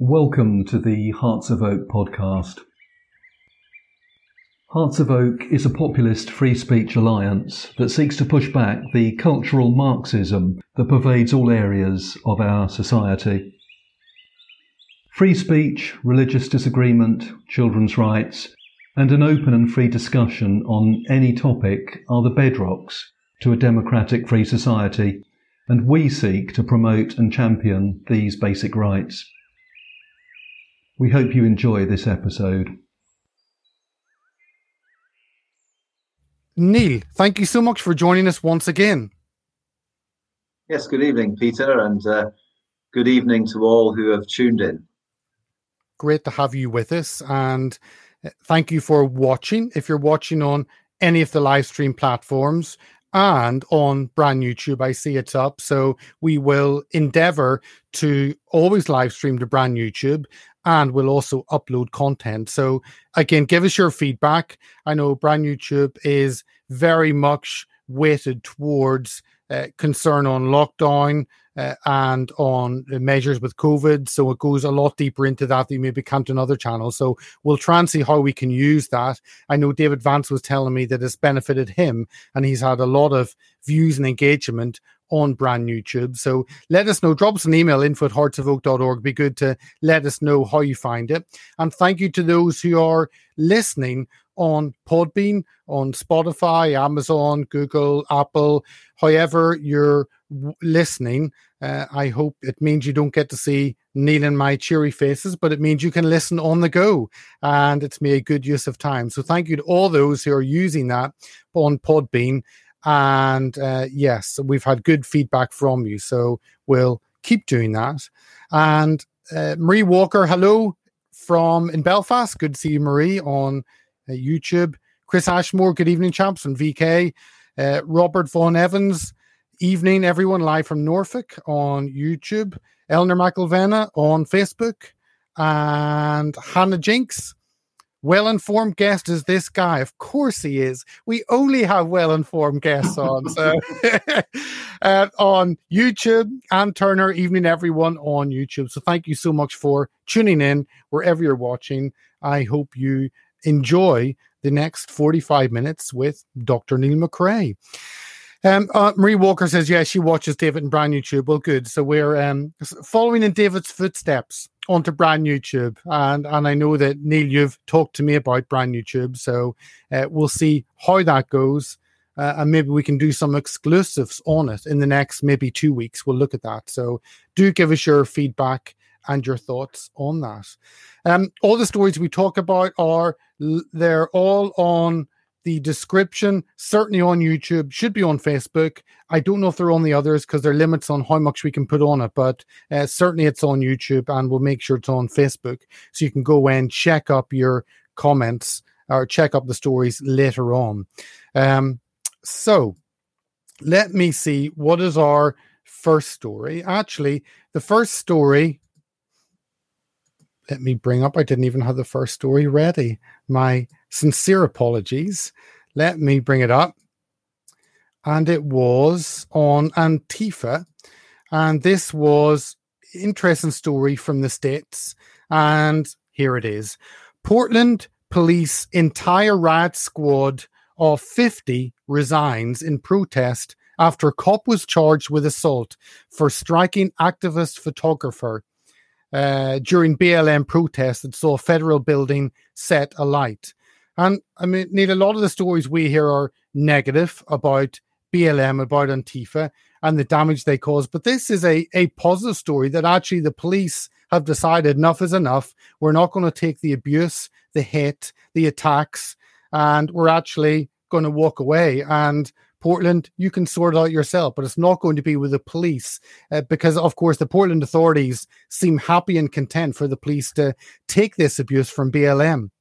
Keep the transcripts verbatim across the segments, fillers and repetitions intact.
Welcome to the Hearts of Oak podcast. Hearts of Oak is a populist free speech alliance that seeks to push back the cultural Marxism that pervades all areas of our society. Free speech, religious disagreement, children's rights, and an open and free discussion on any topic are the bedrocks to a democratic free society, and we seek to promote and champion these basic rights. We hope you enjoy this episode. Neil, thank you so much for joining us once again. Yes, good evening, Peter, and uh, good evening to all who have tuned in. Great to have you with us, and thank you for watching. If you're watching on any of the live stream platforms and on brand YouTube, I see it's up. So we will endeavor to always live stream to brand YouTube, and we'll also upload content. So again, give us your feedback. I know brand YouTube is very much weighted towards uh, concern on lockdown uh, and on measures with COVID. So it goes a lot deeper into that than you maybe can't on other channels. So we'll try and see how we can use that. I know David Vance was telling me that it's benefited him, and he's had a lot of views and engagement on brand YouTube. So let us know. Drop us an email, info at hearts of oak dot org. Be good to let us know how you find it. And thank you to those who are listening on Podbean, on Spotify, Amazon, Google, Apple, however you're w- listening. Uh, I hope it means you don't get to see Neil and my cheery faces, but it means you can listen on the go, and it's made a good use of time. So thank you to all those who are using that on Podbean. And uh, yes, we've had good feedback from you, so we'll keep doing that. And uh, Marie Walker, hello from in Belfast. Good to see you, Marie, on uh, YouTube. Chris Ashmore, good evening, chaps, on V K. Uh, Robert Vaughan Evans, evening, everyone, live from Norfolk on YouTube. Eleanor McElvenna on Facebook. And Hannah Jinks. Well-informed guest is this guy. Of course he is. We only have well-informed guests on. So uh, on YouTube, Ann Turner, evening everyone on YouTube. So thank you so much for tuning in wherever you're watching. I hope you enjoy the next forty-five minutes with Doctor Neil McRae. Um, uh, Marie Walker says, yeah, she watches David and brand YouTube. Well, good. So we're um, following in David's footsteps onto brand YouTube. And, and I know that, Neil, you've talked to me about brand YouTube. So uh, we'll see how that goes. Uh, and maybe we can do some exclusives on it in the next maybe two weeks. We'll look at that. So do give us your feedback and your thoughts on that. Um, all the stories we talk about are, they're all on the description, certainly on YouTube, should be on Facebook. I don't know if they're on the others because there are limits on how much we can put on it, but uh, certainly it's on YouTube, and we'll make sure it's on Facebook. So you can go and check up your comments or check up the stories later on. Um, so let me see, what is our first story? Actually, the first story, let me bring up, I didn't even have the first story ready. My sincere apologies. Let me bring it up. And it was on Antifa. And this was an interesting story from the States. And here it is. Portland police entire riot squad of fifty resigns in protest after cop was charged with assault for striking activist photographer Uh, during B L M protests that saw a federal building set alight. And I mean, Neil, a lot of the stories we hear are negative about B L M, about Antifa and the damage they cause. But this is a, a positive story that actually the police have decided enough is enough. We're not going to take the abuse, the hate, the attacks, and we're actually going to walk away. And Portland, you can sort it out yourself, but it's not going to be with the police uh, because, of course, the Portland authorities seem happy and content for the police to take this abuse from B L M.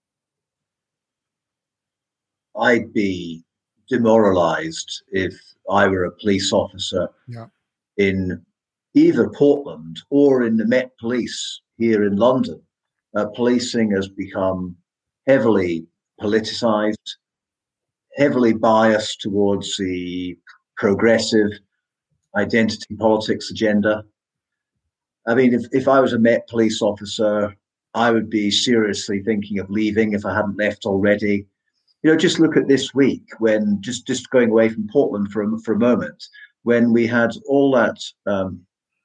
I'd be demoralized if I were a police officer yeah. in either Portland or in the Met Police here in London. Uh, policing has become heavily politicized, heavily biased towards the progressive identity politics agenda. I mean, if, if I was a Met police officer, I would be seriously thinking of leaving if I hadn't left already. You know, just look at this week when, just, just going away from Portland for a, for a moment, when we had all that um,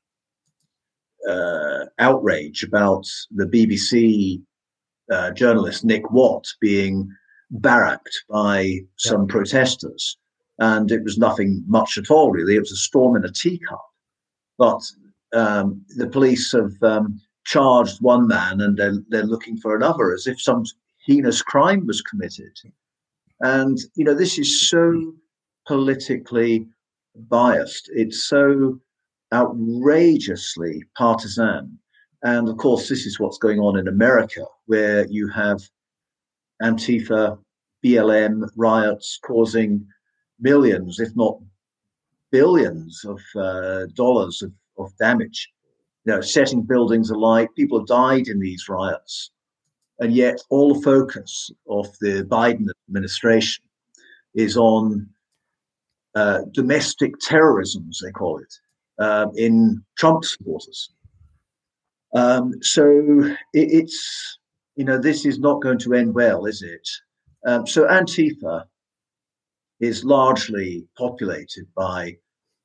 uh, outrage about the B B C uh, journalist Nick Watt being barracked by some yeah. protesters. And it was nothing much at all, really. It was a storm in a teacup. But um, the police have um, charged one man and they're, they're looking for another, as if some heinous crime was committed. And, you know, this is so politically biased. It's so outrageously partisan. And, of course, this is what's going on in America, where you have Antifa, B L M riots causing millions, if not billions of uh, dollars of, of damage, you know, setting buildings alight. People have died in these riots. And yet all the focus of the Biden administration is on uh, domestic terrorism, as they call it, uh, in Trump supporters. Um, so it, it's, you know, this is not going to end well, is it? Um, so Antifa is largely populated by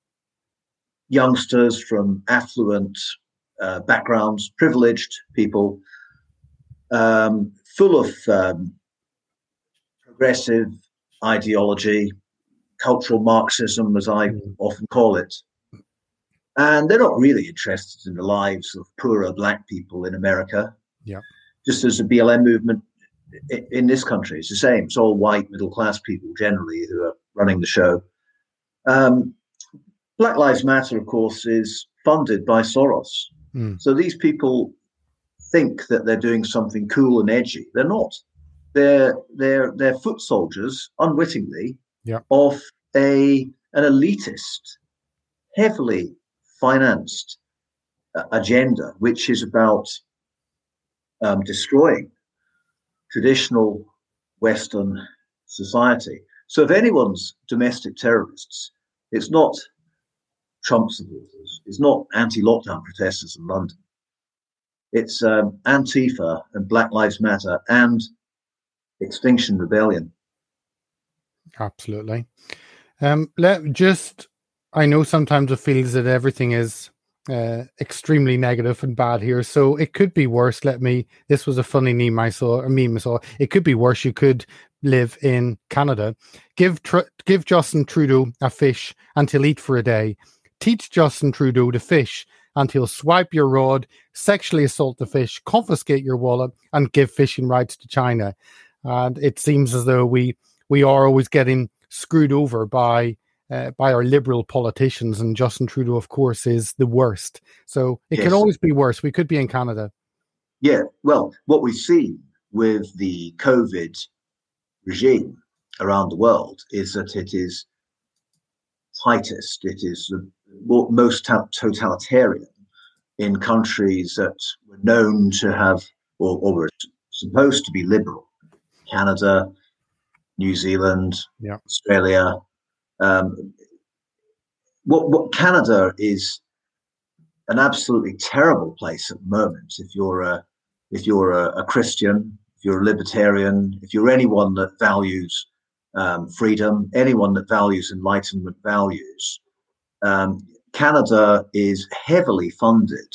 youngsters from affluent uh, backgrounds, privileged people, um, full of um, progressive ideology, cultural Marxism, as I mm. often call it. And they're not really interested in the lives of poorer black people in America. Yeah. Just as the B L M movement in this country, it's the same. It's all white middle-class people generally who are running the show. Um, Black Lives Matter, of course, is funded by Soros. Mm. So these people think that they're doing something cool and edgy. They're not. They're they're they're foot soldiers, unwittingly, yeah. of a an elitist, heavily financed uh, agenda, which is about um, destroying traditional Western society. So if anyone's domestic terrorists, it's not Trump supporters, it's not anti-lockdown protesters in London. It's um, Antifa and Black Lives Matter and Extinction Rebellion. Absolutely. Um, let just, I know sometimes it feels that everything is uh, extremely negative and bad here, so it could be worse. Let me, this was a funny meme I saw, a meme I saw. It could be worse. You could live in Canada. Give tr- give Justin Trudeau a fish and he'll eat for a day. Teach Justin Trudeau to fish and he'll swipe your rod, sexually assault the fish, confiscate your wallet, and give fishing rights to China. And it seems as though we we are always getting screwed over by uh, by our liberal politicians, and Justin Trudeau, of course, is the worst. So it yes. can always be worse. We could be in Canada. Yeah, well, what we've seen with the COVID regime around the world is that it is tightest, it is the most totalitarian in countries that were known to have, or, or were supposed to be liberal. Canada, New Zealand, yeah. Australia. Um, what, what Canada is an absolutely terrible place at the moment. If you're a, if you're a, a Christian, if you're a libertarian, if you're anyone that values um, freedom, anyone that values Enlightenment values, um, Canada is heavily funded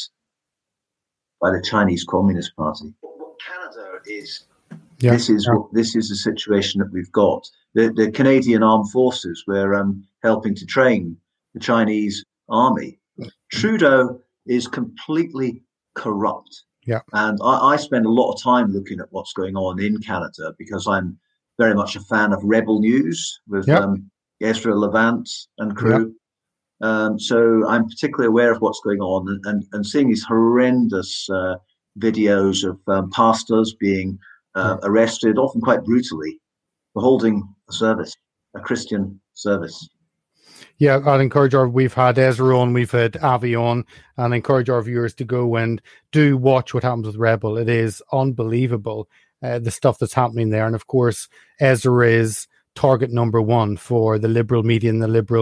by the Chinese Communist Party. What Canada is. Yeah, this is yeah. what this is the situation that we've got. The, the Canadian Armed Forces were um, helping to train the Chinese army. Trudeau is completely corrupt. Yeah, and I, I spend a lot of time looking at what's going on in Canada because I'm very much a fan of Rebel News with yeah. um, Ezra Levant and crew. Yeah. Um, so I'm particularly aware of what's going on and, and, and seeing these horrendous uh, videos of um, pastors being Uh, arrested, often quite brutally, for holding a service, a Christian service. Yeah, I'd encourage our, we've had Ezra on, we've had Avi on, and encourage our viewers to go and do watch what happens with Rebel. It is unbelievable, uh, the stuff that's happening there. And of course, Ezra is target number one for the liberal media and the liberal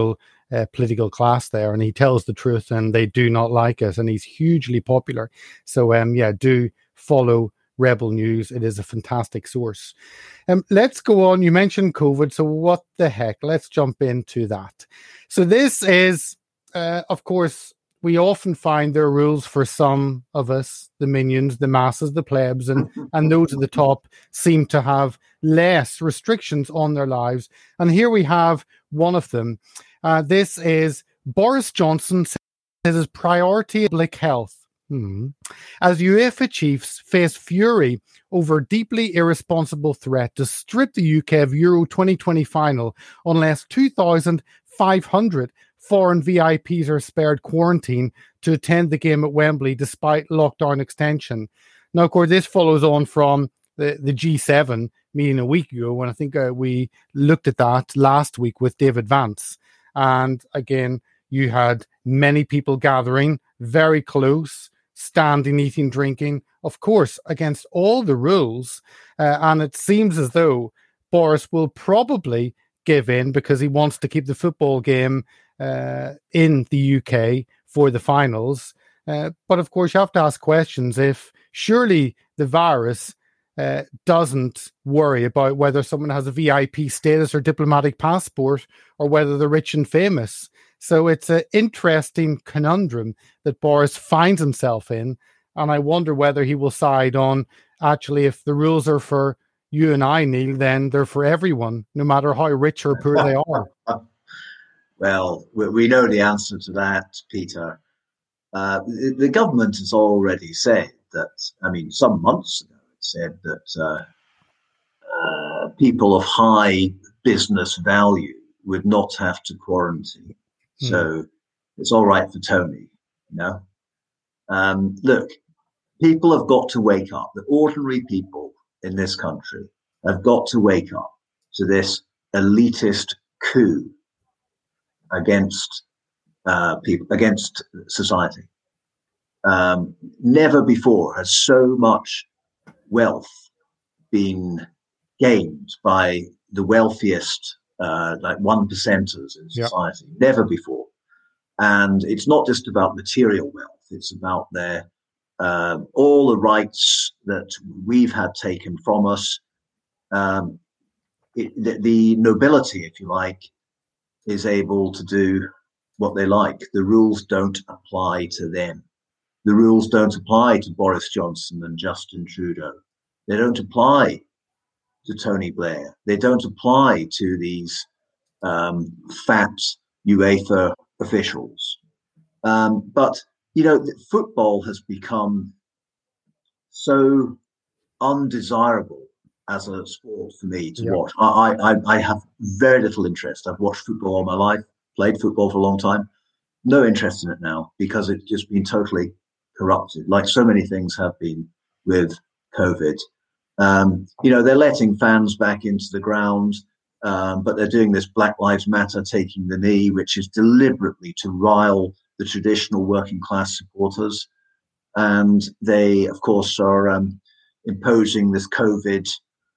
uh, political class there, and he tells the truth, and they do not like it, and he's hugely popular. So, um, yeah, do follow Rebel News. It is a fantastic source. Um, let's go on. You mentioned COVID, so what the heck? Let's jump into that. So this is, uh, of course, we often find there are rules for some of us, the minions, the masses, the plebs, and, and those at the top seem to have less restrictions on their lives. And here we have one of them. Uh, this is Boris Johnson says his priority public health. Hmm. As UEFA chiefs face fury over deeply irresponsible threat to strip the U K of Euro twenty twenty final unless two thousand five hundred foreign V I Ps are spared quarantine to attend the game at Wembley despite lockdown extension. Now, of course, this follows on from the, the G seven meeting a week ago, when I think uh, we looked at that last week with David Vance. And again, you had many people gathering very close, standing, eating, drinking, of course, against all the rules. Uh, and it seems as though Boris will probably give in because he wants to keep the football game uh, in the U K for the finals. Uh, but of course, you have to ask questions if surely the virus uh, doesn't worry about whether someone has a V I P status or diplomatic passport or whether they're rich and famous. So it's an interesting conundrum that Boris finds himself in. And I wonder whether he will side on, actually, if the rules are for you and I, Neil, then they're for everyone, no matter how rich or poor they are. Well, we know the answer to that, Peter. Uh, the, the government has already said that, I mean, some months ago, it said that uh, uh, people of high business value would not have to quarantine. Mm. So it's all right for Tony, you know. Um, look, people have got to wake up. The ordinary people in this country have got to wake up to this elitist coup against uh, people, against society. Um, never before has so much wealth been gained by the wealthiest, uh, like one percenters in society. Yep. Never before. And it's not just about material wealth. It's about their uh, all the rights that we've had taken from us. Um, it, the, the nobility, if you like, is able to do what they like. The rules don't apply to them. The rules don't apply to Boris Johnson and Justin Trudeau. They don't apply to Tony Blair. They don't apply to these um, fat UEFA officials. Um, but, you know, football has become so undesirable as a sport for me to yeah. watch. I, I, I have very little interest. I've watched football all my life, played football for a long time. No interest in it now because it's just been totally corrupted, like so many things have been with COVID. Um, you know, they're letting fans back into the ground, um, but they're doing this Black Lives Matter taking the knee, which is deliberately to rile the traditional working class supporters. And they, of course, are um, imposing this COVID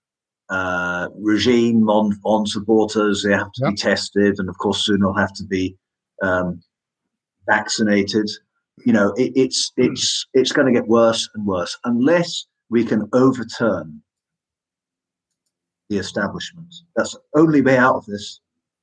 uh, regime on, on supporters. They have to yep. be tested. And of course, soon they'll have to be um, vaccinated. You know, it, it's it's it's going to get worse and worse unless we can overturn the establishment. That's the only way out of this.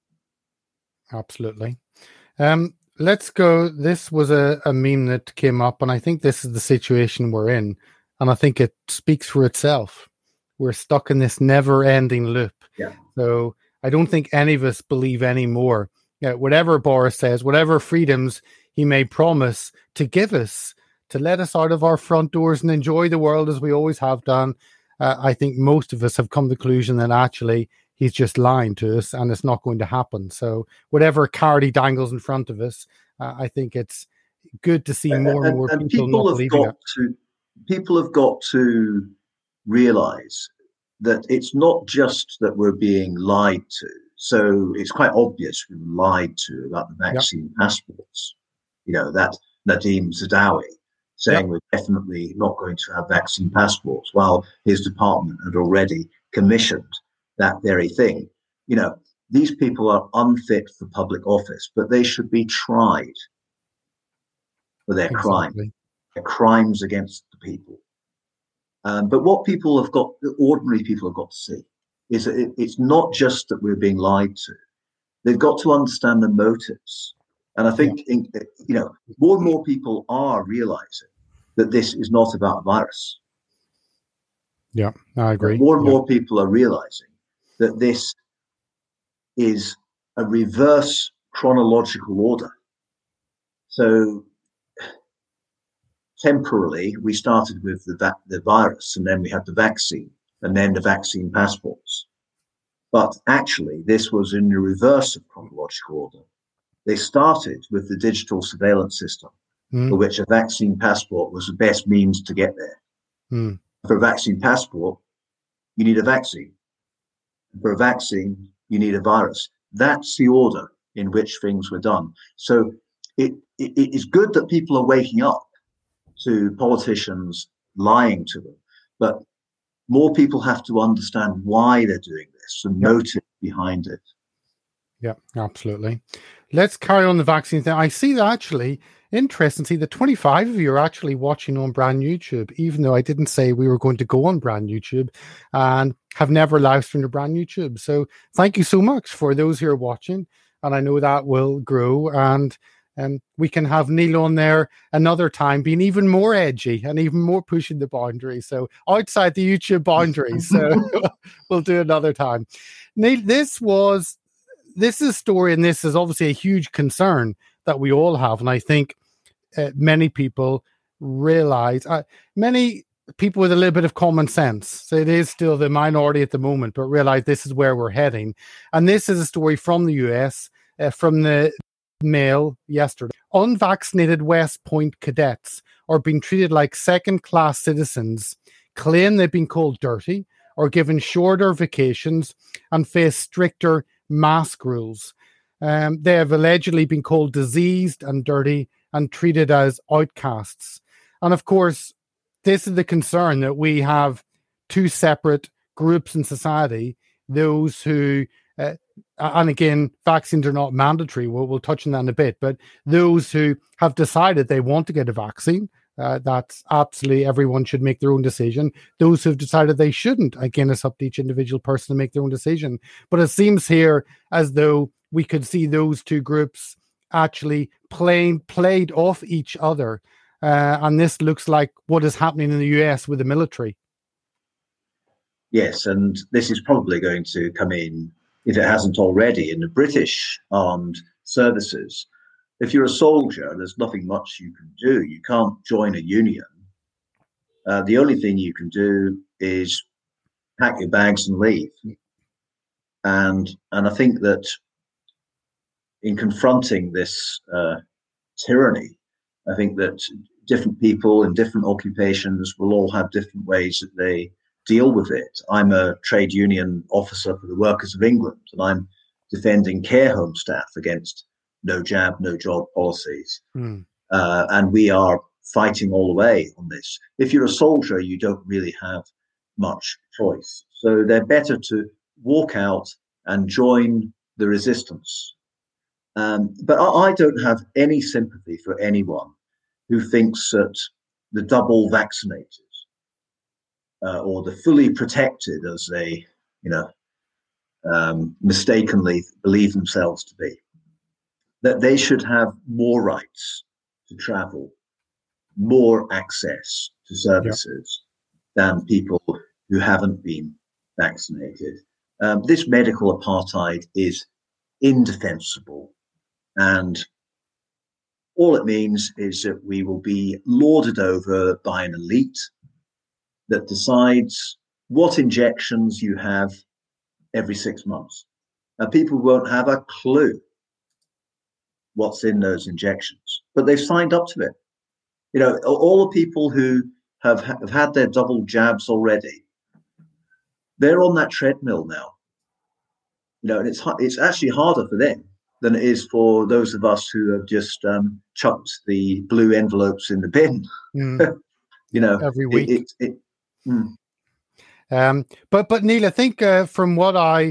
Absolutely. Um, let's go. This was a, a meme that came up, and I think this is the situation we're in, and I think it speaks for itself. We're stuck in this never-ending loop. Yeah. So I don't think any of us believe anymore. Yeah, whatever Boris says, whatever freedoms he may promise to give us, to let us out of our front doors and enjoy the world as we always have done, uh, I think most of us have come to the conclusion that actually he's just lying to us and it's not going to happen. So whatever card he dangles in front of us, uh, I think it's good to see more and, and more and people, people not have believing got it. To, people have got to realize that it's not just that we're being lied to. So it's quite obvious we were lied to about the vaccine yep. passports. You know, that Nadeem Zadawi saying yep. we're definitely not going to have vaccine passports, while his department had already commissioned that very thing. You know, these people are unfit for public office, but they should be tried for their Exactly. crime, their crimes against the people. Um, but what people have got, ordinary people have got to see, is that it, it's not just that we're being lied to. They've got to understand the motives. And I think, yeah. in, you know, more and more people are realizing that this is not about a virus. Yeah, I agree. More and yeah. more people are realizing that this is a reverse chronological order. So temporarily, we started with the, va- the virus, and then we had the vaccine, and then the vaccine passports. But actually, this was in the reverse of chronological order. They started with the digital surveillance system, mm. for which a vaccine passport was the best means to get there. Mm. For a vaccine passport, you need a vaccine. For a vaccine, you need a virus. That's the order in which things were done. So it, it, it is good that people are waking up to politicians lying to them, but more people have to understand why they're doing this, the motive behind it. Yeah, absolutely. Let's carry on the vaccine thing. I see that actually interesting. See, the twenty-five of you are actually watching on Brand YouTube, even though I didn't say we were going to go on Brand YouTube, and have never live streamed to Brand YouTube. So thank you so much for those who are watching. And I know that will grow, and and we can have Neil on there another time being even more edgy and even more pushing the boundaries. So outside the YouTube boundaries. So we'll do another time. Neil, this was This is a story, and this is obviously a huge concern that we all have. And I think uh, many people realize, uh, many people with a little bit of common sense, so it is still the minority at the moment, but realize this is where we're heading. And this is a story from the U S, uh, from the Mail yesterday. Unvaccinated West Point cadets are being treated like second-class citizens, claim they've been called dirty, or given shorter vacations, and face stricter mask rules. Um, they have allegedly been called diseased and dirty and treated as outcasts. And of course, this is the concern, that we have two separate groups in society, those who, uh, and again, vaccines are not mandatory, we'll, we'll touch on that in a bit, but those who have decided they want to get a vaccine, Uh, that's absolutely, everyone should make their own decision. Those who've decided they shouldn't, again, it's up to each individual person to make their own decision. But it seems here as though we could see those two groups actually playing played off each other. Uh, and this looks like what is happening in the U S with the military. Yes, and this is probably going to come in, if it hasn't already, in the British armed services. If you're a soldier, there's nothing much you can do. You can't join a union. Uh, the only thing you can do is pack your bags and leave. And and I think that in confronting this uh, tyranny, I think that different people in different occupations will all have different ways that they deal with it. I'm a trade union officer for the Workers of England, and I'm defending care home staff against no jab, no job policies. Mm. Uh, and we are fighting all the way on this. If you're a soldier, you don't really have much choice. So they're better to walk out and join the resistance. Um, but I, I don't have any sympathy for anyone who thinks that the double vaccinated uh, or the fully protected, as they, you know, um, mistakenly believe themselves to be, that they should have more rights to travel, more access to services yeah. than people who haven't been vaccinated. Um, this medical apartheid is indefensible, and all it means is that we will be lorded over by an elite that decides what injections you have every six months. And people won't have a clue what's in those injections, but they've signed up to it. You know, all the people who have, have had their double jabs already, they're on that treadmill now. You know, and it's it's actually harder for them than it is for those of us who have just um, chucked the blue envelopes in the bin. Mm. you know, every week. It, it, it, mm. um, but but Neil, I think uh, from what I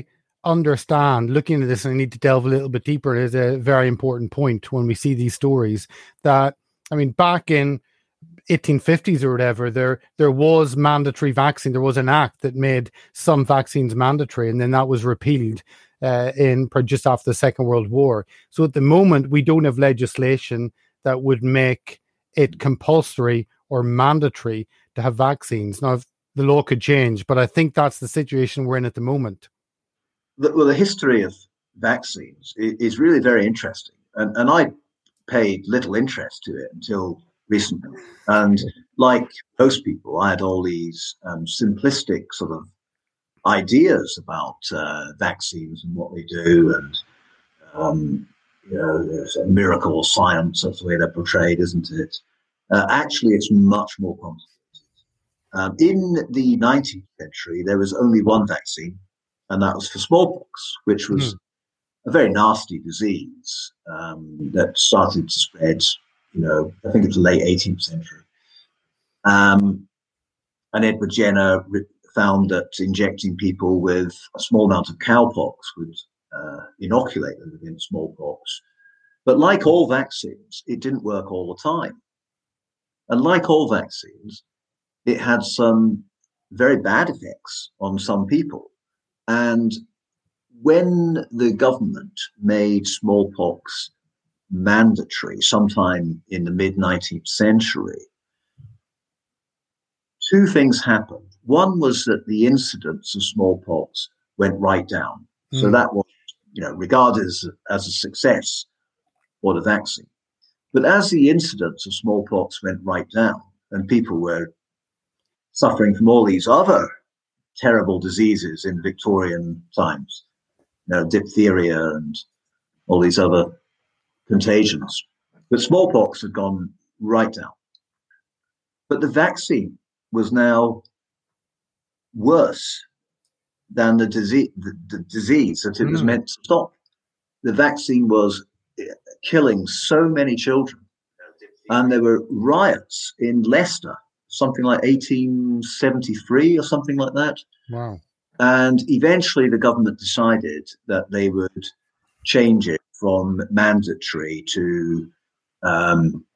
understand, looking at this, and I need to delve a little bit deeper, is a very important point when we see these stories that, I mean, back in eighteen fifties or whatever, there there was mandatory vaccine. There was an act that made some vaccines mandatory, and then that was repealed uh, in just after the Second World War. So at the moment, we don't have legislation that would make it compulsory or mandatory to have vaccines. Now, if the law could change, but I think that's the situation we're in at the moment. The, well, the history of vaccines is, is really very interesting, and, and I paid little interest to it until recently. And like most people, I had all these um, simplistic sort of ideas about uh, vaccines and what they do, and um, you know, there's a miracle science. That's the way they're portrayed, isn't it? Uh, actually, it's much more complicated. Um, in the nineteenth century, there was only one vaccine, and that was for smallpox, which was mm. a very nasty disease um, that started to spread. You know, I think it was the late eighteenth century. Um, and Edward Jenner re- found that injecting people with a small amount of cowpox would uh, inoculate them against smallpox. But like all vaccines, it didn't work all the time. And like all vaccines, it had some very bad effects on some people. And when the government made smallpox mandatory sometime in the mid nineteenth century, two things happened. One was that the incidence of smallpox went right down. Mm. So that was, you know, regarded as, as a success for the vaccine. But as the incidence of smallpox went right down and people were suffering from all these other terrible diseases in Victorian times, you know, diphtheria and all these other contagions. But smallpox had gone right down. But the vaccine was now worse than the disease, the, the disease that it was mm. meant to stop. The vaccine was killing so many children. And there were riots in Leicester, something like eighteen seventy-three or something like that. Wow. And eventually the government decided that they would change it from mandatory to um,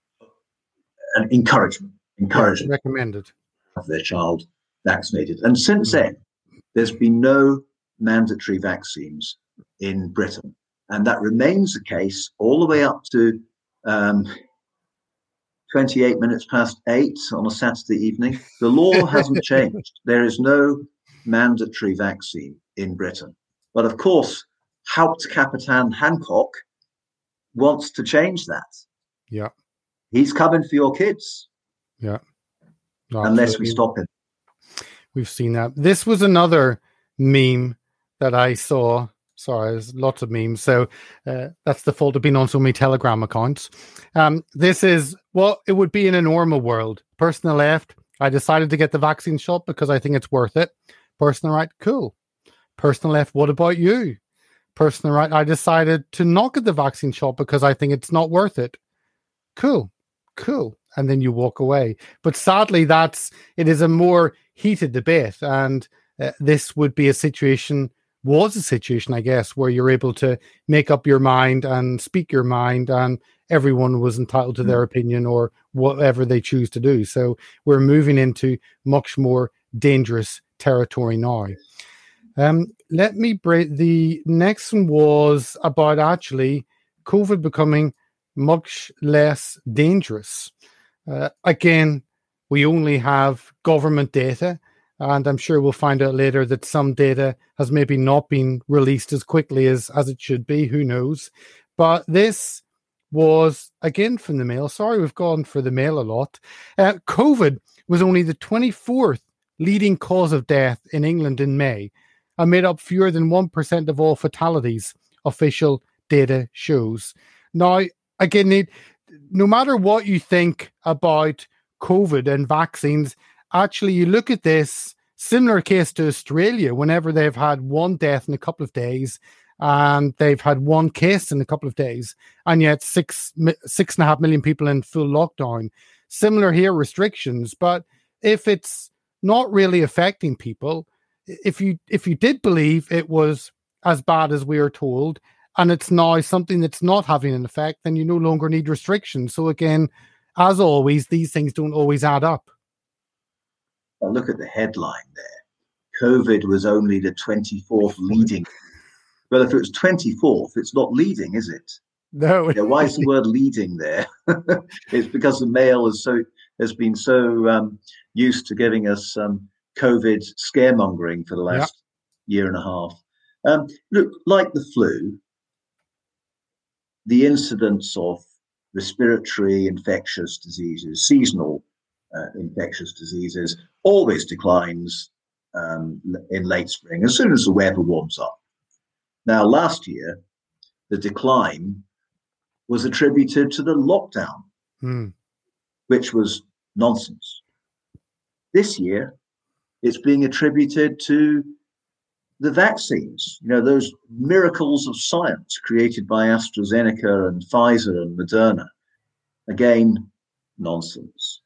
an encouragement, encouragement. Yeah, recommended. Have their child vaccinated. And since mm. then, there's been no mandatory vaccines in Britain. And that remains the case all the way up to um, twenty-eight minutes past eight on a Saturday evening. The law hasn't changed. There is no mandatory vaccine in Britain. But of course, Hauptkapitan Hancock wants to change that. Yeah. He's coming for your kids. Yeah. No, unless we stop him. We've seen that. This was another meme that I saw. Sorry, there's lots of memes. So uh, that's the fault of being on so many Telegram accounts. Um, this is what it would be in a normal world. Person on the left, I decided to get the vaccine shot because I think it's worth it. Person on the right, cool. Person on the left, what about you? Person on the right, I decided to not get the vaccine shot because I think it's not worth it. Cool, cool. And then you walk away. But sadly, that's it is a more heated debate. And uh, this would be a situation, was a situation, I guess, where you're able to make up your mind and speak your mind, and everyone was entitled to their opinion or whatever they choose to do. So we're moving into much more dangerous territory now. Um, let me break. The next one was about actually COVID becoming much less dangerous. Uh, again, we only have government data, and I'm sure we'll find out later that some data has maybe not been released as quickly as, as it should be. Who knows? But this was, again, from the Mail. Sorry, we've gone for the Mail a lot. Uh, COVID was only the twenty-fourth leading cause of death in England in May, and made up fewer than one percent of all fatalities, official data shows. Now, again, it, no matter what you think about COVID and vaccines, actually, you look at this similar case to Australia, whenever they've had one death in a couple of days, and they've had one case in a couple of days, and yet six, six and a half million people in full lockdown. Similar here, restrictions. But if it's not really affecting people, if you if you did believe it was as bad as we are told, and it's now something that's not having an effect, then you no longer need restrictions. So again, as always, these things don't always add up. Well, look at the headline there. COVID was only the twenty-fourth leading. Well, if it was twenty-fourth, it's not leading, is it? No. You know, why is the word leading there? It's because the Mail is so has been so um, used to giving us um, COVID scaremongering for the last yeah. year and a half. Um, look, like the flu, the incidence of respiratory infectious diseases, seasonal uh, infectious diseases, always declines um, in late spring as soon as the weather warms up. Now, last year, the decline was attributed to the lockdown, mm. which was nonsense. This year, it's being attributed to the vaccines, you know, those miracles of science created by AstraZeneca and Pfizer and Moderna. Again, nonsense.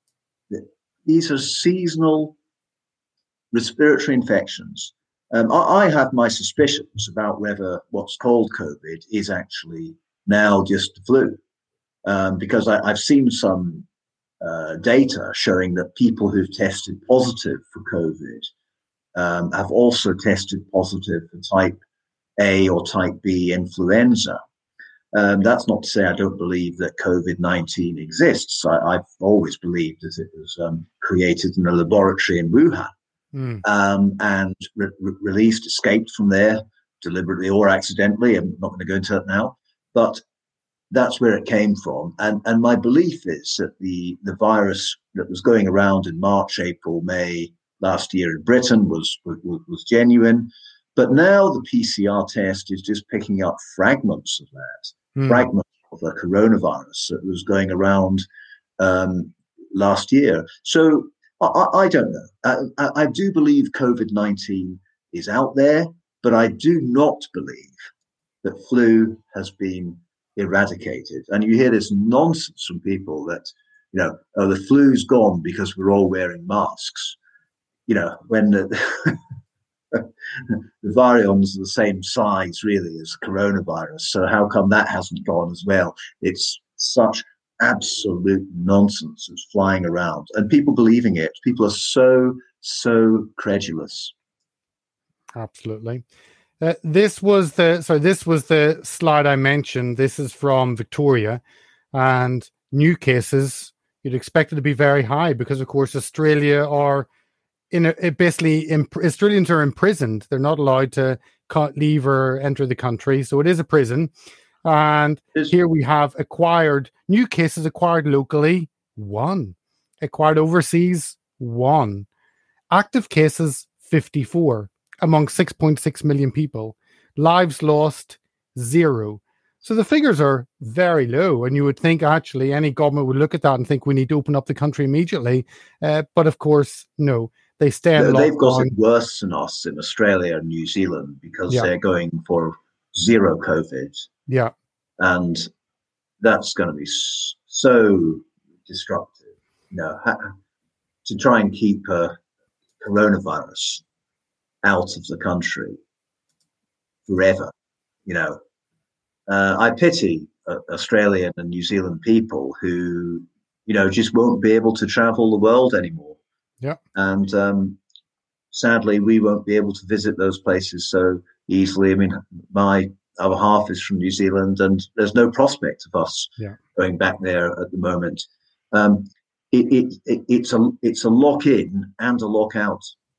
These are seasonal respiratory infections. Um, I, I have my suspicions about whether what's called COVID is actually now just the flu, um, because I, I've seen some uh, data showing that people who've tested positive for COVID um, have also tested positive for type A or type B influenza. Um, that's not to say I don't believe that COVID nineteen exists. I, I've always believed that it was um, created in a laboratory in Wuhan mm. um, and re- re- released, escaped from there deliberately or accidentally. I'm not going to go into that now, but that's where it came from. And and my belief is that the, the virus that was going around in March, April, May last year in Britain was, was, was genuine. But now the P C R test is just picking up fragments of that, mm. fragments of the coronavirus that was going around um, last year. So I, I don't know. I, I do believe COVID nineteen is out there, but I do not believe that flu has been eradicated. And you hear this nonsense from people that, you know, oh, the flu's gone because we're all wearing masks. You know, when the the virions are the same size, really, as coronavirus. So how come that hasn't gone as well? It's such absolute nonsense that's flying around, and people believing it. People are so, so credulous. Absolutely. Uh, this was the sorry. This was the slide I mentioned. This is from Victoria, and new cases. You'd expect it to be very high because, of course, Australia are. In a, it basically, imp- Australians are imprisoned. They're not allowed to leave or enter the country. So it is a prison. And it's- here we have acquired, new cases acquired locally, one. Acquired overseas, one. Active cases, fifty-four among six point six million people. Lives lost, zero. So the figures are very low. And you would think, actually, any government would look at that and think we need to open up the country immediately. Uh, but of course, no. They stay in They've got lockdown. it worse than us in Australia and New Zealand because yeah. they're going for zero COVID. Yeah. And that's going to be so disruptive, you know, to try and keep uh, coronavirus out of the country forever. You know, uh, I pity uh, Australian and New Zealand people who, you know, just won't be able to travel the world anymore. Yeah. And um, sadly, we won't be able to visit those places so easily. I mean, my other half is from New Zealand, and there's no prospect of us yeah. going back there at the moment. Um, it, it, it, it's a it's a lock in and a lock out.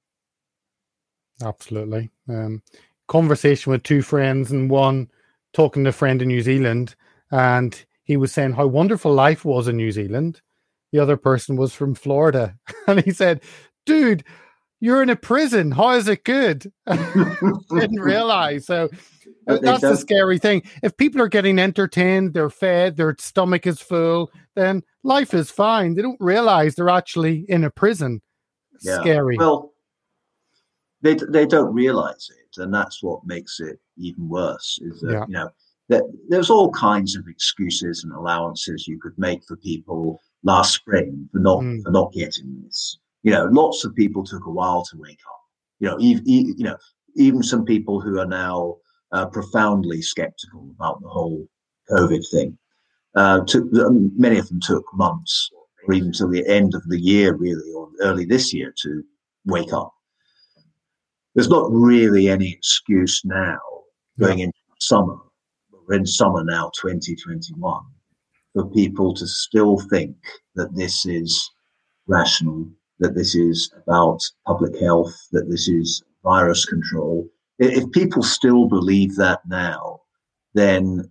Absolutely. Um, conversation with two friends, and one talking to a friend in New Zealand, and he was saying how wonderful life was in New Zealand. The other person was from Florida, and he said, "Dude, you're in a prison. How is it good?" Didn't realize. So that's the scary thing. If people are getting entertained, they're fed, their stomach is full, then life is fine. They don't realize they're actually in a prison. Yeah. Scary. Well, they they don't realize it, and that's what makes it even worse. Is that yeah. you know that there's all kinds of excuses and allowances you could make for people last spring for not mm. for not getting this. You know, lots of people took a while to wake up. You know, even, you know, even some people who are now uh, profoundly skeptical about the whole COVID thing. Uh, took, many of them took months or even till the end of the year, really, or early this year to wake up. There's not really any excuse now going yeah. into summer. We're in summer now, twenty twenty-one, for people to still think that this is rational, that this is about public health, that this is virus control. If people still believe that now, then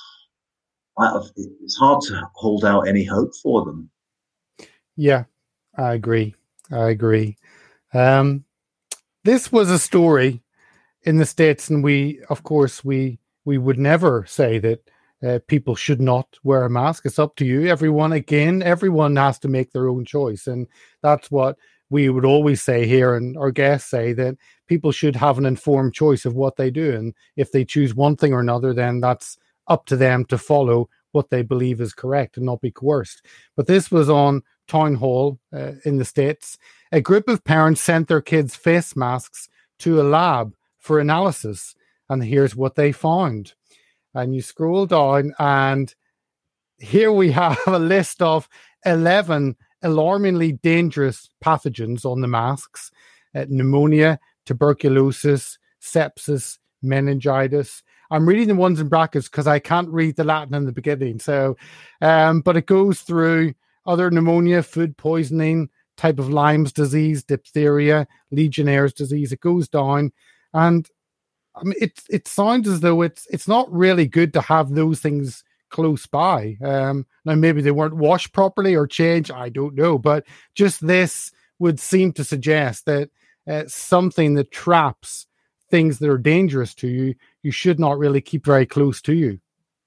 it's hard to hold out any hope for them. Yeah, I agree. I agree. Um, this was a story in the States, and we, of course, we we would never say that uh, people should not wear a mask. It's up to you. Everyone, again, everyone has to make their own choice, and that's what we would always say here, and our guests say that people should have an informed choice of what they do, and if they choose one thing or another, then that's up to them to follow what they believe is correct and not be coerced. But this was on Town Hall uh, in the States. A group of parents sent their kids' face masks to a lab for analysis, and here's what they found. And you scroll down, and here we have a list of eleven alarmingly dangerous pathogens on the masks: uh, pneumonia, tuberculosis, sepsis, meningitis. I'm reading the ones in brackets because I can't read the Latin in the beginning. So, um, but it goes through other pneumonia, food poisoning, type of Lyme's disease, diphtheria, Legionnaire's disease. It goes down, and I mean, it it sounds as though it's it's not really good to have those things close by. Um, now maybe they weren't washed properly or changed. I don't know, but just this would seem to suggest that uh, something that traps things that are dangerous to you, you should not really keep very close to you.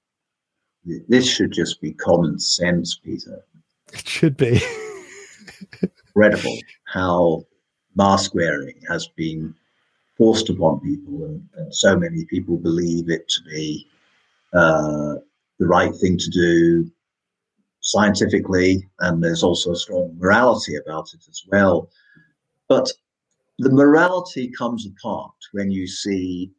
This should just be common sense, Peter. It should be. Incredible how mask wearing has been forced upon people, and, and so many people believe it to be uh, the right thing to do scientifically, and there's also a strong morality about it as well. But the morality comes apart when you see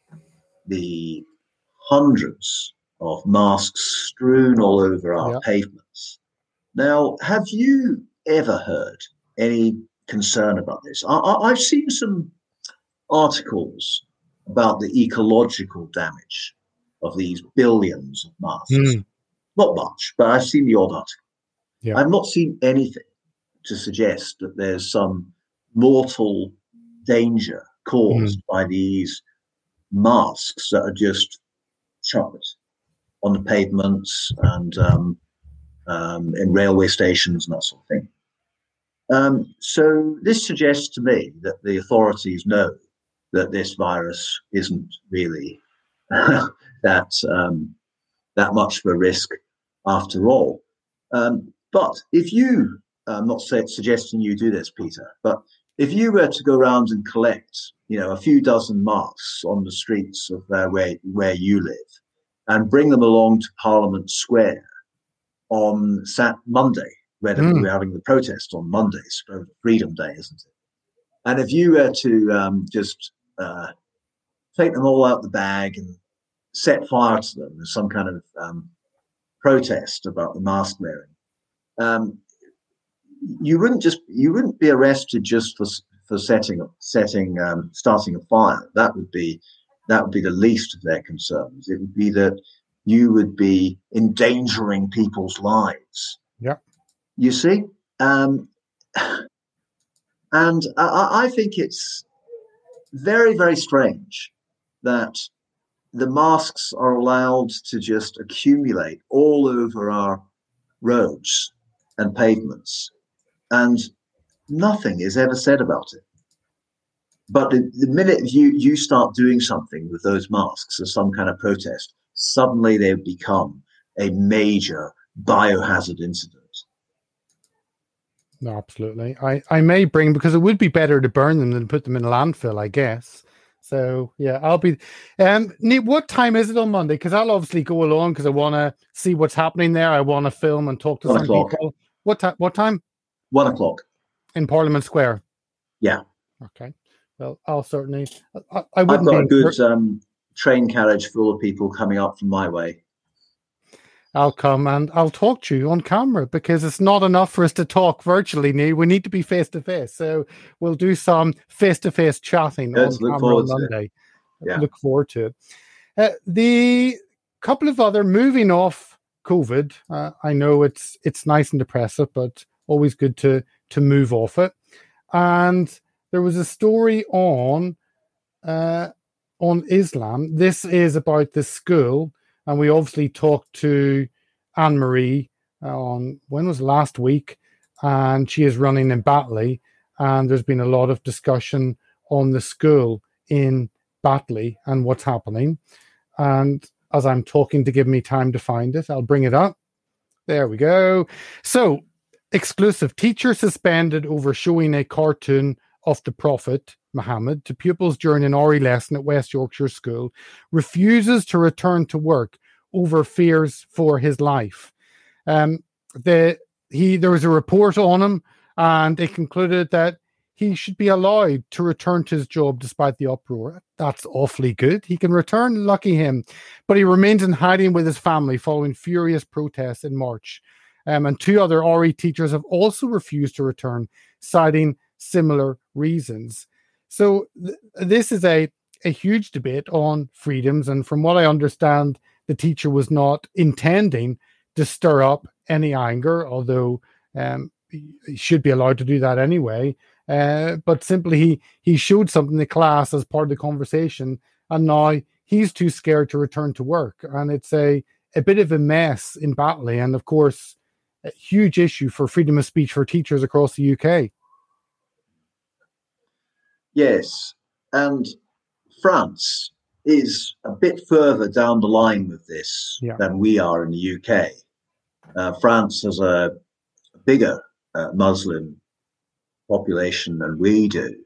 the hundreds of masks strewn all over our yep. pavements. Now, have you ever heard any concern about this? I, I, I've seen some articles about the ecological damage of these billions of masks. Mm. Not much, but I've seen the odd article. Yep. I've not seen anything to suggest that there's some mortal danger caused mm. by these masks that are just chucked on the pavements and um, um, in railway stations and that sort of thing. Um, so this suggests to me that the authorities know that this virus isn't really that um, that much of a risk after all. Um, but if you, I'm not say, suggesting you do this, Peter, but if you were to go around and collect, you know, a few dozen masks on the streets of uh, where where you live, and bring them along to Parliament Square on Sat Monday, where mm. we're having the protest on Monday, so Freedom Day, isn't it? And if you were to um, just uh, take them all out the bag and set fire to them as some kind of um, protest about the mask wearing, um, you wouldn't just you wouldn't be arrested just for for setting setting um, starting a fire. That would be that would be the least of their concerns. It would be that you would be endangering people's lives. Yeah, you see, um, and I, I think it's very very strange that the masks are allowed to just accumulate all over our roads and pavements, and nothing is ever said about it. But the, the minute you, you start doing something with those masks as some kind of protest, suddenly they become a major biohazard incident. No, absolutely. I, I may bring, because it would be better to burn them than put them in a landfill, I guess. So, yeah, I'll be... Um, Niamh, what time is it on Monday? Because I'll obviously go along because I want to see what's happening there. I want to film and talk to One some o'clock. people. What, ta- what time? One o'clock. In Parliament Square? Yeah. Okay. Well, I'll certainly. I, I I've wouldn't got be a good um, train carriage full of people coming up from my way. I'll come and I'll talk to you on camera, because it's not enough for us to talk virtually, Neil. We need to be face to face. So we'll do some face to face chatting Let's on look camera forward on to it. Monday. Yeah. Look forward to it. Uh, the couple of other moving off COVID. Uh, I know it's it's nice and depressive, but always good to to move off it. And there was a story on uh, on Islam. This is about the school. And we obviously talked to Anne-Marie on, when was last week, and she is running in Batley, and there's been a lot of discussion on the school in Batley and what's happening. And as I'm talking to give me time to find it, I'll bring it up. There we go. So, exclusive: teacher suspended over showing a cartoon of the Prophet Muhammad to pupils during an R E lesson at West Yorkshire School, refuses to return to work over fears for his life. Um, the he there was a report on him, and they concluded that he should be allowed to return to his job despite the uproar. That's awfully good. He can return, lucky him. But he remains in hiding with his family following furious protests in March. Um, and two other R E teachers have also refused to return, citing similar reasons. So th- this is a, a huge debate on freedoms. And from what I understand, the teacher was not intending to stir up any anger, although um, he should be allowed to do that anyway. Uh, but simply he, he showed something to class as part of the conversation, and now he's too scared to return to work. And it's a, a bit of a mess in Batley. And of course, a huge issue for freedom of speech for teachers across the U K. Yes, and France is a bit further down the line with this yeah. than we are in the U K. Uh, France has a, a bigger uh, Muslim population than we do.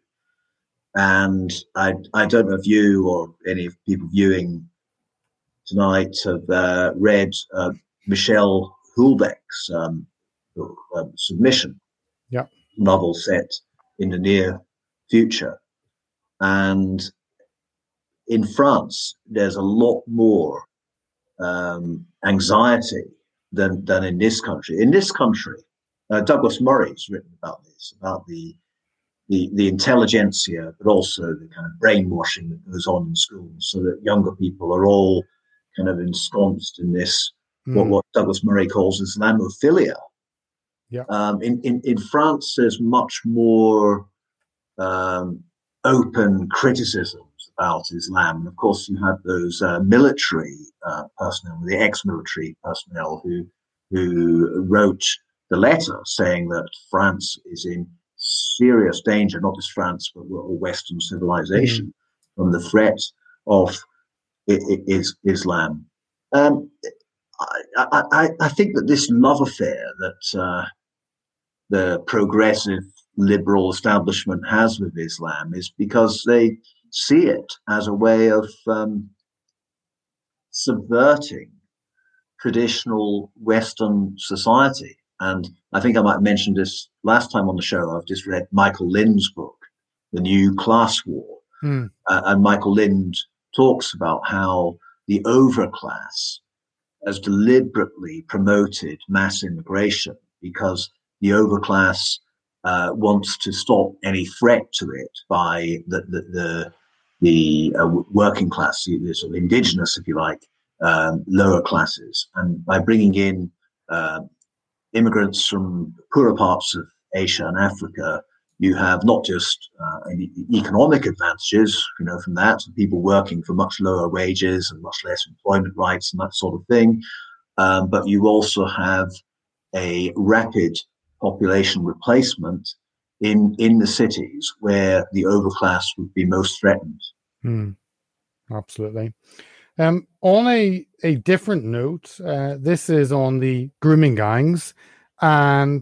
And I, I don't know if you or any of people viewing tonight have uh, read uh, Michel Houellebecq's um, book, um, Submission, yeah. novel set in the near future. And in France, there's a lot more um, anxiety than, than in this country. In this country, uh, Douglas Murray's written about this, about the, the the intelligentsia, but also the kind of brainwashing that goes on in schools, so that younger people are all kind of ensconced in this, mm. what, what Douglas Murray calls Islamophilia. Yeah. Um, in, in, in France, there's much more um, open criticisms about Islam. And of course, you have those uh, military uh, personnel, the ex-military personnel who who wrote the letter saying that France is in serious danger, not just France, but Western civilization, mm. from the threat of I- I- is Islam. Um, I, I, I think that this love affair that uh, the progressive liberal establishment has with Islam is because they see it as a way of um, subverting traditional Western society. And I think I might have mentioned this last time on the show. I've just read Michael Lind's book, The New Class War. Mm. Uh, and Michael Lind talks about how the overclass has deliberately promoted mass immigration because the overclass uh, wants to stop any threat to it by the the the, the uh, working class, the sort of indigenous, if you like, um, lower classes, and by bringing in uh, immigrants from poorer parts of Asia and Africa, you have not just uh, economic advantages, you know, from that, people working for much lower wages and much less employment rights and that sort of thing, um, but you also have a rapid population replacement in in the cities where the overclass would be most threatened. Mm, absolutely. Um, on a, a different note, uh, this is on the grooming gangs, and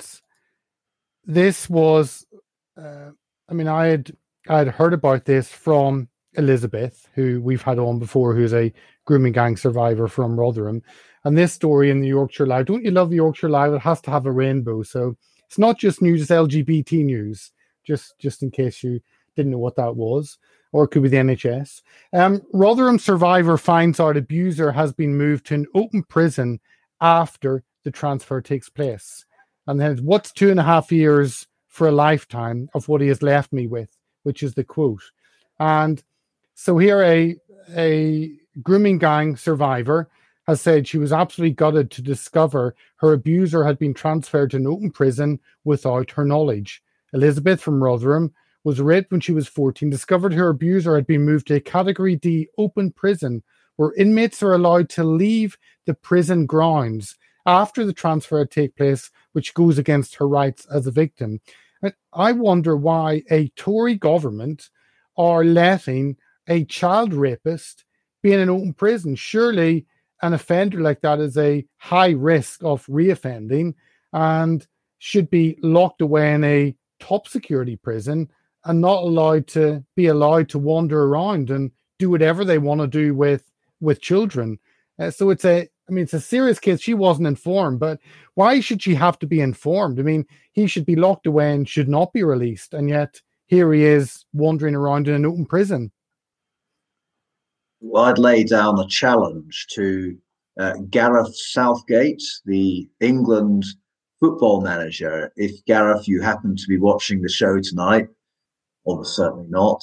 this was, uh, I mean, I had I had heard about this from Elizabeth, who we've had on before, who's a grooming gang survivor from Rotherham, and this story in the Yorkshire Live. Don't you love the Yorkshire Live? It has to have a rainbow, so it's not just news; it's L G B T news. Just just in case you Didn't know what that was. Or it could be the N H S. Um, Rotherham survivor finds out abuser has been moved to an open prison after the transfer takes place. And then what's two and a half years for a lifetime of what he has left me with, which is the quote. And so here a, a grooming gang survivor has said she was absolutely gutted to discover her abuser had been transferred to an open prison without her knowledge. Elizabeth from Rotherham was raped when she was fourteen, discovered her abuser had been moved to a Category D open prison where inmates are allowed to leave the prison grounds after the transfer take place, which goes against her rights as a victim. And I wonder why a Tory government are letting a child rapist be in an open prison. Surely an offender like that is a high risk of reoffending and should be locked away in a top security prison and not allowed to be allowed to wander around and do whatever they want to do with with children. Uh, so it's a, I mean, it's a serious case. She wasn't informed, but why should she have to be informed? I mean, he should be locked away and should not be released. And yet here he is wandering around in an open prison. Well, I'd lay down a challenge to uh, Gareth Southgate, the England football manager. If, Gareth, you happen to be watching the show tonight, almost certainly not,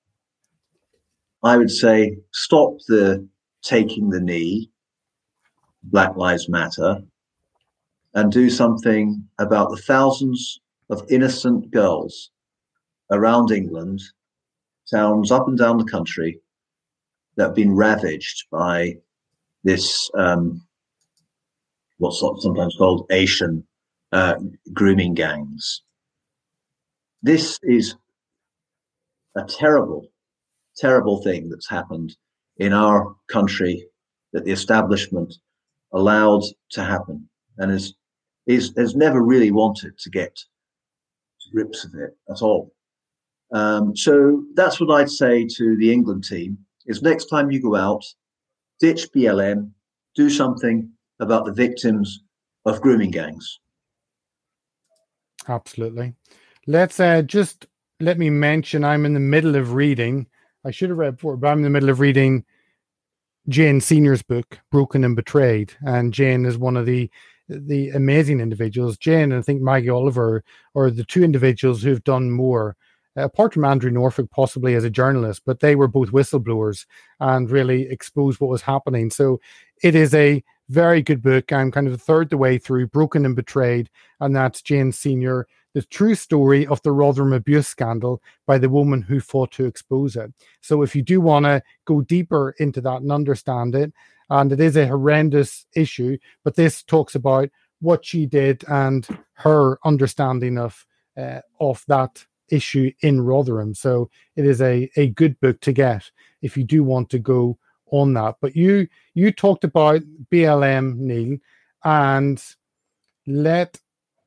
I would say stop the taking the knee, Black Lives Matter, and do something about the thousands of innocent girls around England, towns up and down the country, that have been ravaged by this, um, what's sometimes called Asian uh, grooming gangs. This is a terrible, terrible thing that's happened in our country that the establishment allowed to happen and is, is has never really wanted to get to grips with it at all. Um, so that's what I'd say to the England team, is next time you go out, ditch B L M, do something about the victims of grooming gangs. Absolutely. Let's uh, just let me mention I'm in the middle of reading, I should have read before, but I'm in the middle of reading Jane Senior's book, Broken and Betrayed. And Jane is one of the the amazing individuals. Jane and I think Maggie Oliver are the two individuals who've done more, uh, apart from Andrew Norfolk possibly as a journalist, but they were both whistleblowers and really exposed what was happening. So it is a very good book. I'm kind of a third the way through, Broken and Betrayed, and that's Jane Senior, the true story of the Rotherham abuse scandal by the woman who fought to expose it. So if you do want to go deeper into that and understand it, and it is a horrendous issue, but this talks about what she did and her understanding of uh, of that issue in Rotherham. So it is a, a good book to get if you do want to go on that. But you you talked about B L M, Neil, and let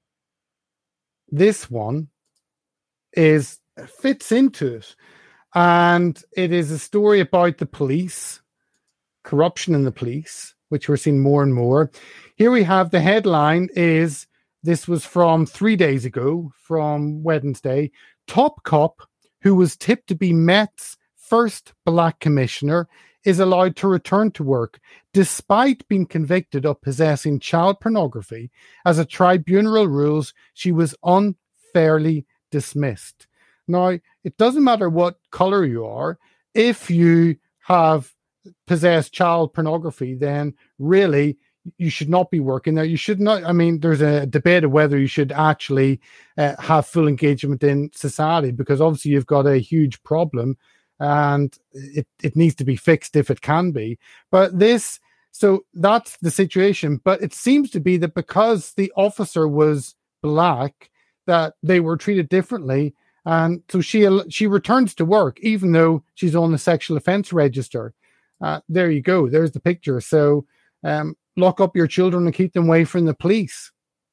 this one is fits into it. And it is a story about the police, corruption in the police, which we're seeing more and more. Here we have the headline is, this was from three days ago, from Wednesday, top cop who was tipped to be Met's first black commissioner is allowed to return to work despite being convicted of possessing child pornography. As a tribunal rules, she was unfairly dismissed. Now, it doesn't matter what color you are. If you have possessed child pornography, then really you should not be working there. You should not, I mean, there's a debate of whether you should actually uh, have full engagement in society, because obviously you've got a huge problem and it, it needs to be fixed if it can be. But this, so that's the situation. But it seems to be that because the officer was black, that they were treated differently. And so she she returns to work, even though she's on the sexual offence register. Uh, there you go. There's the picture. So um, lock up your children and keep them away from the police.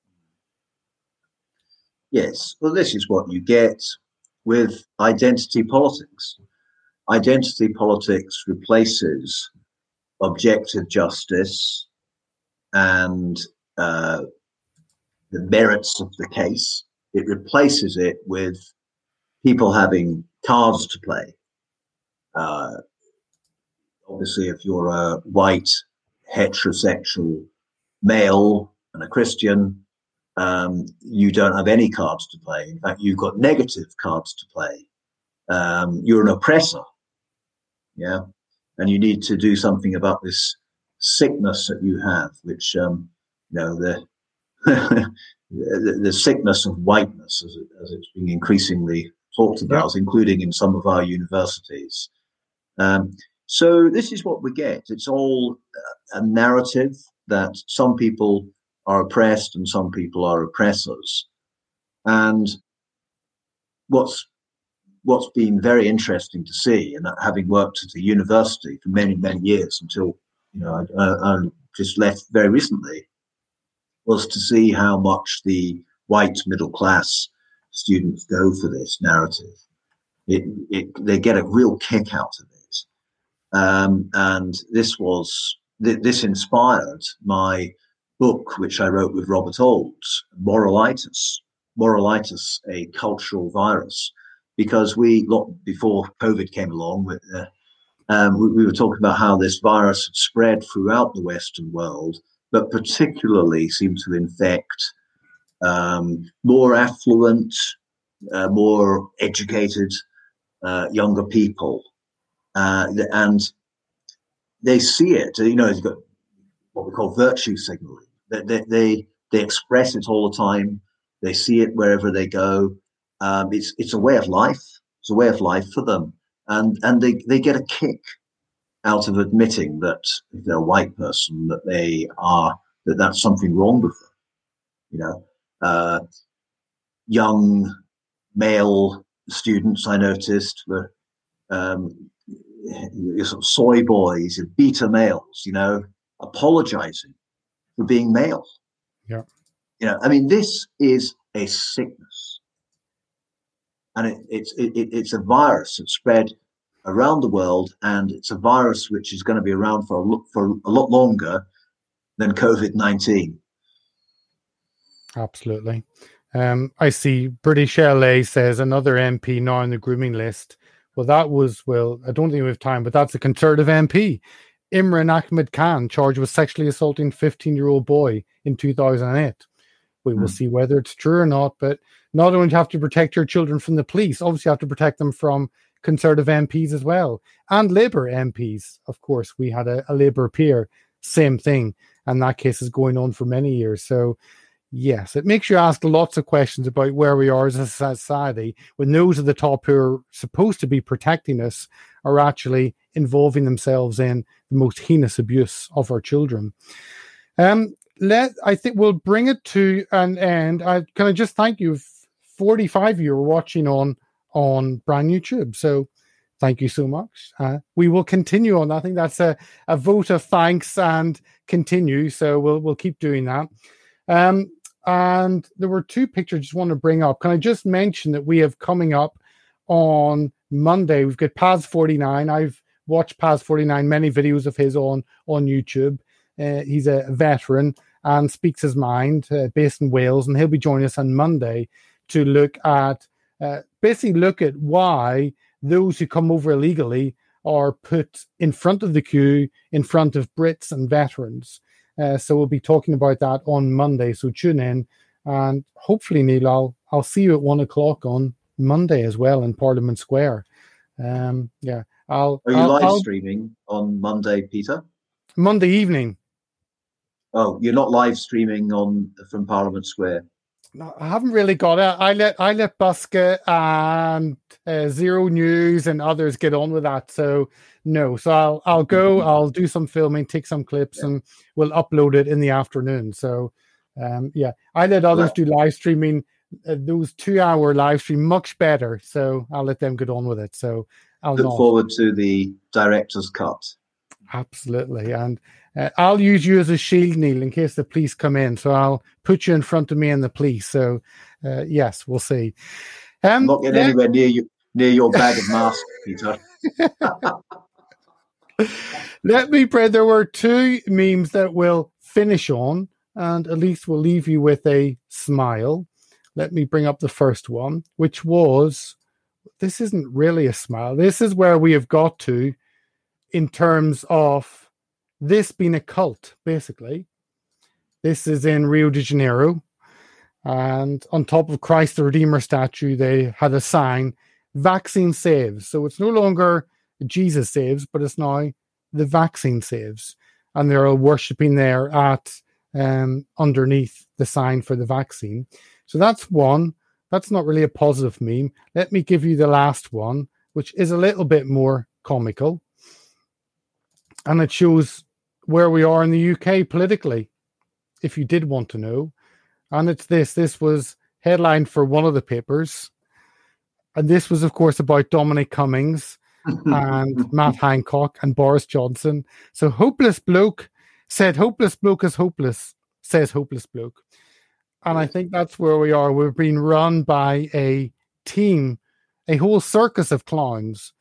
Yes. Well, this is what you get with identity politics. Identity politics replaces objective justice and uh, the merits of the case. It replaces it with people having cards to play. Uh, obviously, if you're a white, heterosexual male and a Christian, um, you don't have any cards to play. In fact, you've got negative cards to play. Um, you're an oppressor, yeah, and you need to do something about this sickness that you have, which um, you know the, the the sickness of whiteness, as, it, as it's being increasingly talked about, yeah. including in some of our universities. Um, so this is what we get. It's all a narrative that some people are oppressed and some people are oppressors. And what's what's been very interesting to see, and having worked at a university for many, many years until, you know, I, I just left very recently, was to see how much the white middle class students go for this narrative. It, it, they get a real kick out of it. Um, and this was, th- this inspired my book, which I wrote with Robert Olds, Moralitis, Moralitis, a Cultural Virus. Because we, before COVID came along, with, uh, um, we, we were talking about how this virus had spread throughout the Western world, but particularly seemed to infect um, more affluent, uh, more educated, uh, younger people. Uh, and they see it, you know, it's got what we call virtue signaling. They, they, they, they express it all the time. They see it wherever they go. Um, it's it's a way of life. It's a way of life for them, and and they, they get a kick out of admitting that if they're a white person, that they are that that's something wrong with them. You know, uh, young male students I noticed were um, sort of soy boys and beta males. You know, apologizing for being male. Yeah, you know, I mean, this is a sickness. And it, it's it, it's a virus that spread around the world, and it's a virus which is going to be around for a, for a lot longer than COVID nineteen. Absolutely. Um, I see British L A says another M P now on the grooming list. Well, that was, well, I don't think we have time, but that's a Conservative M P. Imran Ahmed Khan, charged with sexually assaulting fifteen-year-old boy in two thousand eight. We will hmm. see whether it's true or not, but not only do you have to protect your children from the police, obviously you have to protect them from Conservative M Ps as well. And Labour M Ps, of course. We had a, a Labour peer, same thing. And that case is going on for many years. So, yes, it makes you ask lots of questions about where we are as a society when those at the top who are supposed to be protecting us are actually involving themselves in the most heinous abuse of our children. Um, let I think we'll bring it to an end. I can I just thank you. forty-five of you are watching on on Brand YouTube, so thank you so much. Uh, we will continue on. I think that's a, a vote of thanks and continue. So we'll we'll keep doing that. Um, and there were two pictures I just want to bring up. Can I just mention that we have coming up on Monday? We've got Paz forty-nine. I've watched Paz forty-nine, many videos of his on on YouTube. Uh, he's a veteran and speaks his mind, uh, based in Wales, and he'll be joining us on Monday to look at, uh, basically look at why those who come over illegally are put in front of the queue, in front of Brits and veterans. Uh, so we'll be talking about that on Monday. So tune in, and hopefully, Neil, I'll I'll see you at one o'clock on Monday as well in Parliament Square. Um, yeah, I'll. Are you I'll, live I'll, streaming on Monday, Peter? Monday evening. Oh, you're not live streaming on from Parliament Square. No, I haven't really got it. I let I let Buska and uh, Zero News and others get on with that. So no, so I'll I'll go. I'll do some filming, take some clips, yeah. and we'll upload it in the afternoon. So um, yeah, I let others yeah. do live streaming. Uh, those two hour live stream much better. So I'll let them get on with it. So I'll look not. forward to the director's cut. Absolutely, and uh, I'll use you as a shield, Neil, in case the police come in. So I'll put you in front of me and the police. So uh, yes, we'll see. Um, I'm not getting let- anywhere near you, near your bag of masks, Peter. Let me pray. There were two memes that we'll finish on, and at least we'll leave you with a smile. Let me bring up the first one, which was this isn't really a smile. This is where we have got to in terms of this being a cult, basically. This is in Rio de Janeiro. And on top of Christ the Redeemer statue, they had a sign, vaccine saves. So it's no longer Jesus saves, but it's now the vaccine saves. And they're all worshipping there at um, underneath the sign for the vaccine. So that's one. That's not really a positive meme. Let me give you the last one, which is a little bit more comical. And it shows where we are in the U K politically, if you did want to know. And it's this. This was headline for one of the papers. And this was, of course, about Dominic Cummings and Matt Hancock and Boris Johnson. So hopeless bloke said hopeless bloke is hopeless, says hopeless bloke. And I think that's where we are. We're being run by a team, a whole circus of clowns.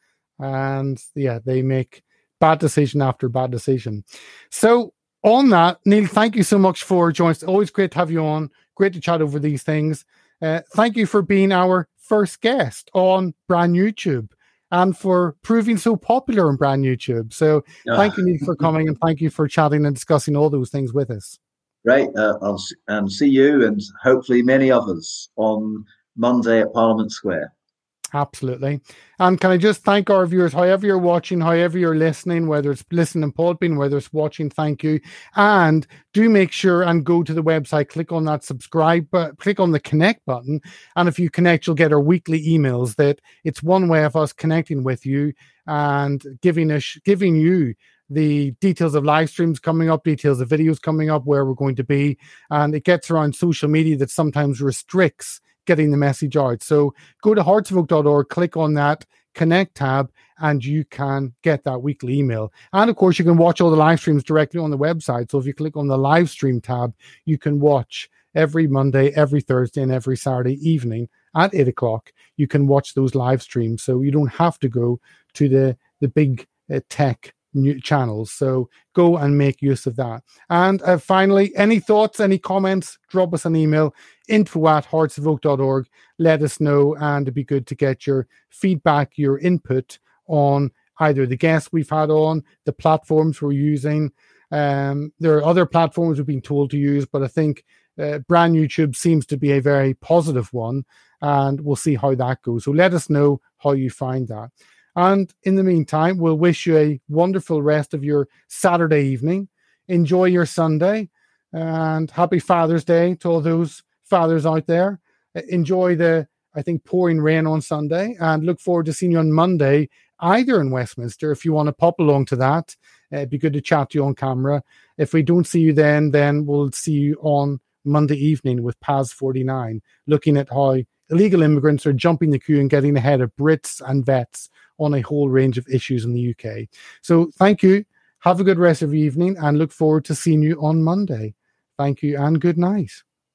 And yeah, they make bad decision after bad decision. So on that, Neil, thank you so much for joining us. Always great to have you on. Great to chat over these things. Uh, thank you for being our first guest on Brand YouTube and for proving so popular on Brand YouTube. So thank you, Neil, for coming, and thank you for chatting and discussing all those things with us. Great. Uh, I'll and see you and hopefully many others on Monday at Parliament Square. Absolutely. And can I just thank our viewers, however you're watching, however you're listening, whether it's listening and Podbean, whether it's watching, thank you. And do make sure and go to the website, click on that subscribe, but click on the connect button. And if you connect, you'll get our weekly emails. That it's one way of us connecting with you and giving us, giving you the details of live streams coming up, details of videos coming up, where we're going to be. And it gets around social media that sometimes restricts getting the message out. So go to hearts of oak dot org, click on that connect tab, and you can get that weekly email. And of course, you can watch all the live streams directly on the website. So if you click on the live stream tab, you can watch every Monday, every Thursday, and every Saturday evening at eight o'clock. You can watch those live streams. So you don't have to go to the, the big uh, tech new channels. So go and make use of that. And uh, finally, any thoughts, any comments, drop us an email, info at hearts of oak dot org. Let us know, and it'd be good to get your feedback, your input on either the guests we've had on, the platforms we're using. Um, there are other platforms we've been told to use, but I think uh, Brand YouTube seems to be a very positive one, and we'll see how that goes. So let us know how you find that. And in the meantime, we'll wish you a wonderful rest of your Saturday evening. Enjoy your Sunday, and happy Father's Day to all those fathers out there. Enjoy the, I think, pouring rain on Sunday, and look forward to seeing you on Monday, either in Westminster. If you want to pop along to that, it'd be good to chat to you on camera. If we don't see you then, then we'll see you on Monday evening with P A S forty-nine, looking at how illegal immigrants are jumping the queue and getting ahead of Brits and vets on a whole range of issues in the U K. So thank you. Have a good rest of your evening, and look forward to seeing you on Monday. Thank you and good night.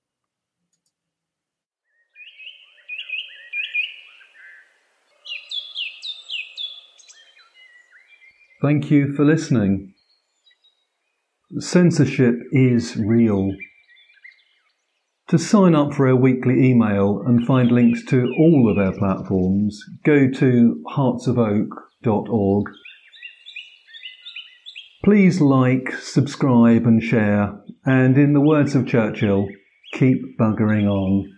Thank you for listening. Censorship is real. To sign up for our weekly email and find links to all of our platforms, go to hearts of oak dot org. Please like, subscribe and share, and in the words of Churchill, keep buggering on.